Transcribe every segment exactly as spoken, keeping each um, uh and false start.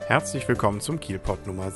Herzlich willkommen zum Kielpot Nummer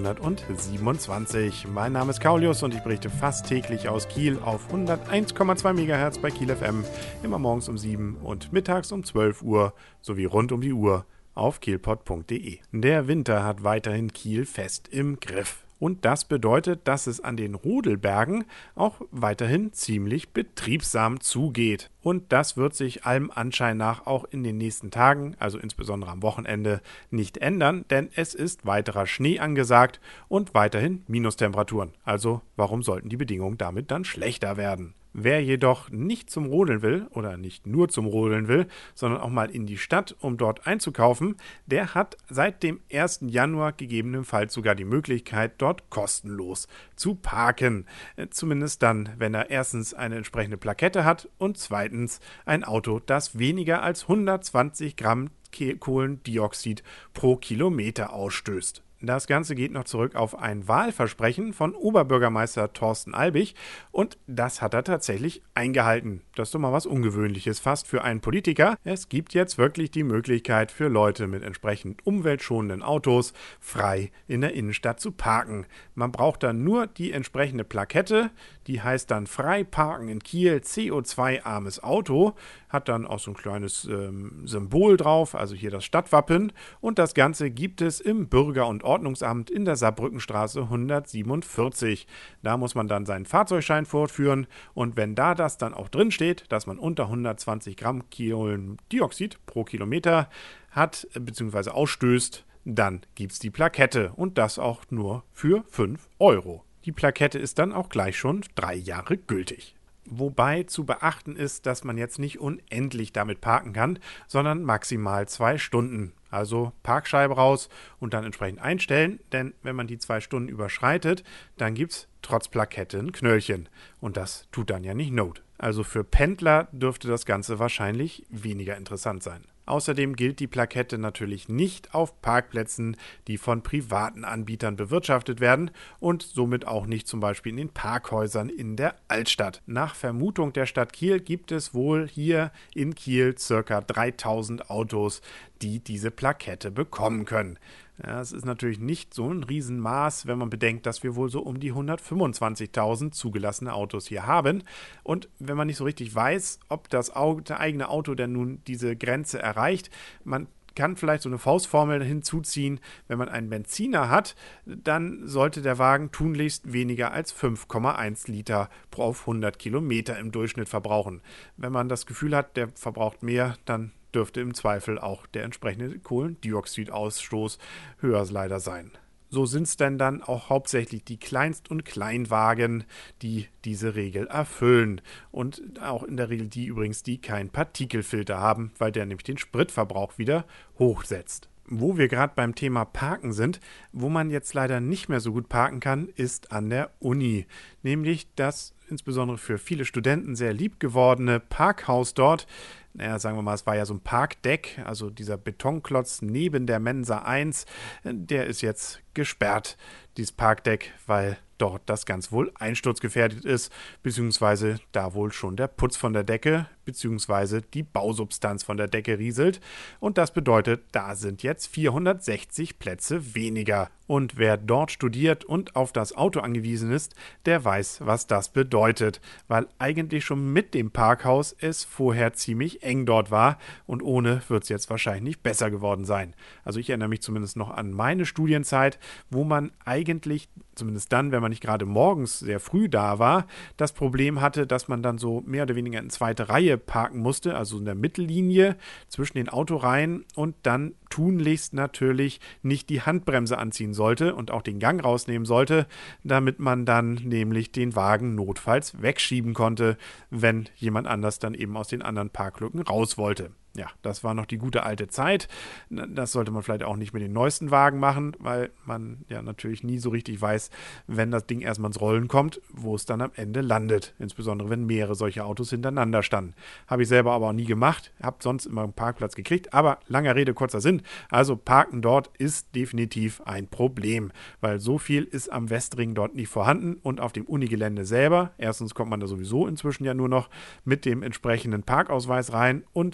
sechshundertsiebenundzwanzig. Mein Name ist Kaulius und ich berichte fast täglich aus Kiel auf hunderteins Komma zwei Megahertz bei Kiel F M, immer morgens um sieben und mittags um zwölf Uhr sowie rund um die Uhr auf kielpot punkt de. Der Winter hat weiterhin Kiel fest im Griff. Und das bedeutet, dass es an den Rodelbergen auch weiterhin ziemlich betriebsam zugeht. Und das wird sich allem Anschein nach auch in den nächsten Tagen, also insbesondere am Wochenende, nicht ändern, denn es ist weiterer Schnee angesagt und weiterhin Minustemperaturen. Also warum sollten die Bedingungen damit dann schlechter werden? Wer jedoch nicht zum Rodeln will oder nicht nur zum Rodeln will, sondern auch mal in die Stadt, um dort einzukaufen, der hat seit dem ersten Januar gegebenenfalls sogar die Möglichkeit, dort kostenlos zu parken. Zumindest dann, wenn er erstens eine entsprechende Plakette hat und zweitens ein Auto, das weniger als hundertzwanzig Gramm Kohlendioxid pro Kilometer ausstößt. Das Ganze geht noch zurück auf ein Wahlversprechen von Oberbürgermeister Thorsten Albig und das hat er tatsächlich eingehalten. Das ist doch mal was Ungewöhnliches fast für einen Politiker. Es gibt jetzt wirklich die Möglichkeit für Leute mit entsprechend umweltschonenden Autos frei in der Innenstadt zu parken. Man braucht dann nur die entsprechende Plakette, die heißt dann Frei parken in Kiel, C O zwei armes Auto, hat dann auch so ein kleines ähm, Symbol drauf, also hier das Stadtwappen und das Ganze gibt es im Bürger- und Ordnungsamt in der Saarbrückenstraße hundertsiebenundvierzig. Da muss man dann seinen Fahrzeugschein vorführen und wenn da das dann auch drin steht, dass man unter hundertzwanzig Gramm Kohlendioxid pro Kilometer hat bzw. ausstößt, dann gibt es die Plakette und das auch nur für fünf Euro. Die Plakette ist dann auch gleich schon drei Jahre gültig. Wobei zu beachten ist, dass man jetzt nicht unendlich damit parken kann, sondern maximal zwei Stunden. Also Parkscheibe raus und dann entsprechend einstellen, denn wenn man die zwei Stunden überschreitet, dann gibt es trotz Plakette ein Knöllchen. Und das tut dann ja nicht Not. Also für Pendler dürfte das Ganze wahrscheinlich weniger interessant sein. Außerdem gilt die Plakette natürlich nicht auf Parkplätzen, die von privaten Anbietern bewirtschaftet werden und somit auch nicht zum Beispiel in den Parkhäusern in der Altstadt. Nach Vermutung der Stadt Kiel gibt es wohl hier in Kiel ca. dreitausend Autos, die diese Plakette bekommen können. Ja, es ist natürlich nicht so ein Riesenmaß, wenn man bedenkt, dass wir wohl so um die hundertfünfundzwanzigtausend zugelassene Autos hier haben. Und wenn man nicht so richtig weiß, ob das eigene Auto denn nun diese Grenze erreicht, man kann vielleicht so eine Faustformel hinzuziehen, wenn man einen Benziner hat, dann sollte der Wagen tunlichst weniger als fünf Komma eins Liter auf hundert Kilometer im Durchschnitt verbrauchen. Wenn man das Gefühl hat, der verbraucht mehr, dann dürfte im Zweifel auch der entsprechende Kohlendioxidausstoß höher leider sein. So sind es denn dann auch hauptsächlich die Kleinst- und Kleinwagen, die diese Regel erfüllen. Und auch in der Regel die übrigens, die keinen Partikelfilter haben, weil der nämlich den Spritverbrauch wieder hochsetzt. Wo wir gerade beim Thema Parken sind, wo man jetzt leider nicht mehr so gut parken kann, ist an der Uni. Nämlich das insbesondere für viele Studenten sehr lieb gewordene Parkhaus dort. Naja, sagen wir mal, es war ja so ein Parkdeck, also dieser Betonklotz neben der Mensa eins, der ist jetzt gesperrt, dieses Parkdeck, weil dort das ganz wohl einsturzgefährdet ist, beziehungsweise da wohl schon der Putz von der Decke, beziehungsweise die Bausubstanz von der Decke rieselt. Und das bedeutet, da sind jetzt vierhundertsechzig Plätze weniger. Und wer dort studiert und auf das Auto angewiesen ist, der weiß, was das bedeutet, weil eigentlich schon mit dem Parkhaus es vorher ziemlich eng dort war und ohne wird es jetzt wahrscheinlich nicht besser geworden sein. Also ich erinnere mich zumindest noch an meine Studienzeit, wo man eigentlich, zumindest dann, wenn man nicht gerade morgens sehr früh da war, das Problem hatte, dass man dann so mehr oder weniger in zweite Reihe parken musste, also in der Mittellinie zwischen den Autoreihen und dann tunlichst natürlich nicht die Handbremse anziehen sollte und auch den Gang rausnehmen sollte, damit man dann nämlich den Wagen notfalls wegschieben konnte, wenn jemand anders dann eben aus den anderen Parklücken raus wollte. Ja, das war noch die gute alte Zeit. Das sollte man vielleicht auch nicht mit den neuesten Wagen machen, weil man ja natürlich nie so richtig weiß, wenn das Ding erstmal ins Rollen kommt, wo es dann am Ende landet. Insbesondere, wenn mehrere solche Autos hintereinander standen. Habe ich selber aber auch nie gemacht. Habe sonst immer einen Parkplatz gekriegt. Aber langer Rede, kurzer Sinn. Also Parken dort ist definitiv ein Problem, weil so viel ist am Westring dort nicht vorhanden und auf dem Unigelände selber. Erstens kommt man da sowieso inzwischen ja nur noch mit dem entsprechenden Parkausweis rein und dann sind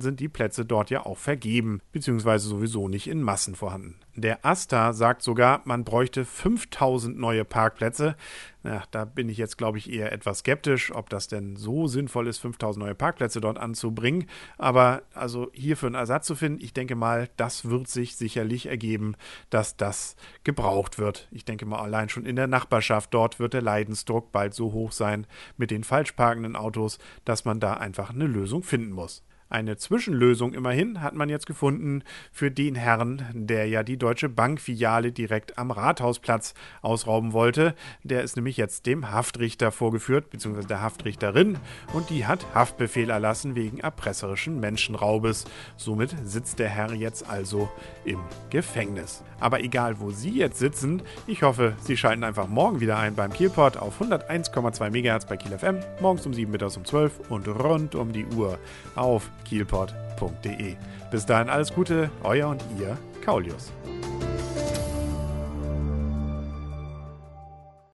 sind die Plätze dort ja auch vergeben, beziehungsweise sowieso nicht in Massen vorhanden. Der AStA sagt sogar, man bräuchte fünftausend neue Parkplätze. Na, da bin ich jetzt, glaube ich, eher etwas skeptisch, ob das denn so sinnvoll ist, fünftausend neue Parkplätze dort anzubringen. Aber also hierfür einen Ersatz zu finden, ich denke mal, das wird sich sicherlich ergeben, dass das gebraucht wird. Ich denke mal, allein schon in der Nachbarschaft dort wird der Leidensdruck bald so hoch sein mit den falsch parkenden Autos, dass man da einfach eine Lösung finden muss. Eine Zwischenlösung immerhin hat man jetzt gefunden für den Herrn, der ja die Deutsche Bank-Filiale direkt am Rathausplatz ausrauben wollte. Der ist nämlich jetzt dem Haftrichter vorgeführt, beziehungsweise der Haftrichterin, und die hat Haftbefehl erlassen wegen erpresserischen Menschenraubes. Somit sitzt der Herr jetzt also im Gefängnis. Aber egal, wo Sie jetzt sitzen, ich hoffe, Sie schalten einfach morgen wieder ein beim Kielpot auf hunderteins Komma zwei Megahertz bei Kiel F M, morgens um sieben, mittags um zwölf und rund um die Uhr auf kielpot punkt de. Bis dahin alles Gute, euer und ihr Kaulius.